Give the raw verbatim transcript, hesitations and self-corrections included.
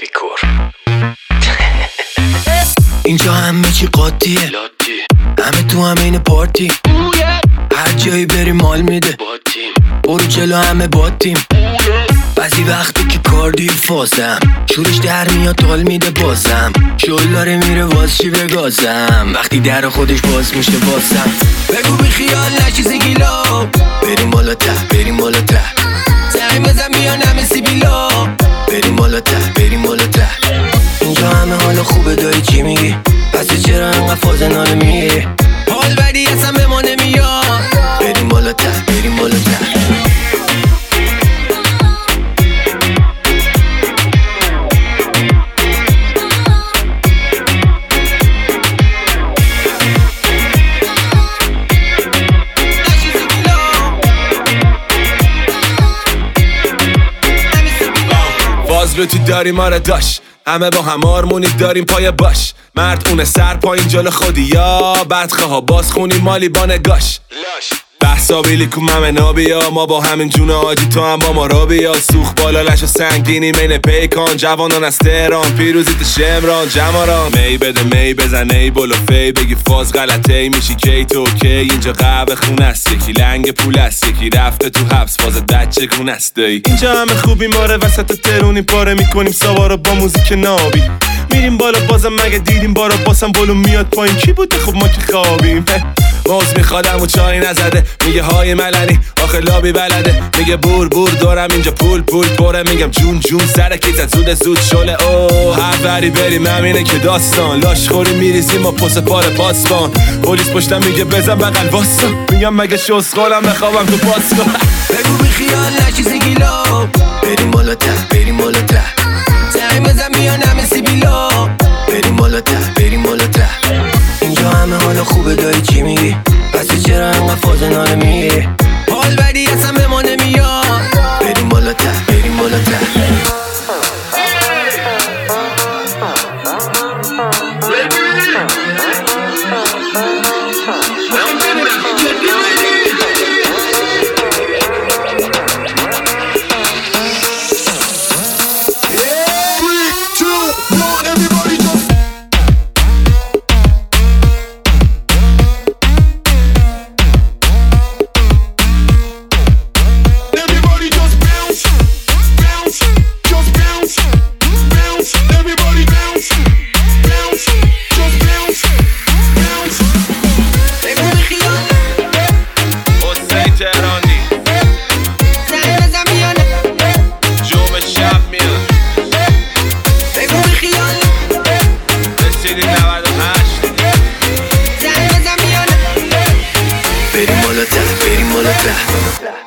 لیکور. اینجا همه چی قاطیه، همه تو همین پارتی، هر جایی بری مال میده، برو جلو همه با تیم. بعضی وقتی که کاردی فازم، شورش در میاد حال میده بازم، شل داره میره واز چی بگازم، وقتی در خودش باز میشه بازم. بگو بی خیال نشی گیلا، بریم بالا ته بریم بالا ته، زنگ بزن میان همه سیبیلا، بریم بالا ته بریم بالا ته. اینجا همه حالا خوبه داری چی میگی، پس چرا انقدر فاز ناله میگی، حال بدی اصلا به ما نمیاد، بریم بالا ته بریم بالا ته. فازلو تو داری ما را داشت، همه با هم آرمونی داریم پای باش، مرد اونه سر پایین جلو خودی یا بدخواه ها باز خونی مالی با نگاش. بحثا بیلی کو همه نابیا، ما با همین جون آجی تو هم با ما را بیا، سوخ بالا لش و سنگینی مین پیکان، جوانان از تهران پیروزیت شمران جماران. می بده می بزن ای بلو فی، بگی فاز غلطه ای میشی کی تو کی، اینجا قهوه خون است یکی لنگ پول است یکی رفته تو حبس فاز بچه گون است دایی. اینجا همه خوبی ماره وسط ترونی پاره میکنیم سوارو با موزیک نابی، میریم بالا بازم مگه دیدیم بارا باسم بلو میاد پایین کی بوده خب ما که خوابیم. موز میخوادم و چای نزده، میگه های ملنی آخه لابی بلده، میگه بور بور دارم اینجا پول پول پره، میگم جون جون سر کیت زود زود شله. اوه هر بری بریم همینه که داستان، لاش خوری میریزیم و پس پار پاسبان، پلیس پشتم میگه بزن بغل واسا، میگم مگه شسخالم بخوابم تو پاسکن. بگو بی خیال نشی گیلا، بریم بالا ته بریم بالا ته، زنگ بزن میان همه سیبیلا، بریم بالا ته بریم بالا ته. اینجا همه حالا خوبه داری چی میگی، پس چرا انقدر فاز ناله میگی، حال بدی اصلا به ما نمیاد، بریم بالا ته بریم بالا ته. بریم بالا ته بریم بالا ته.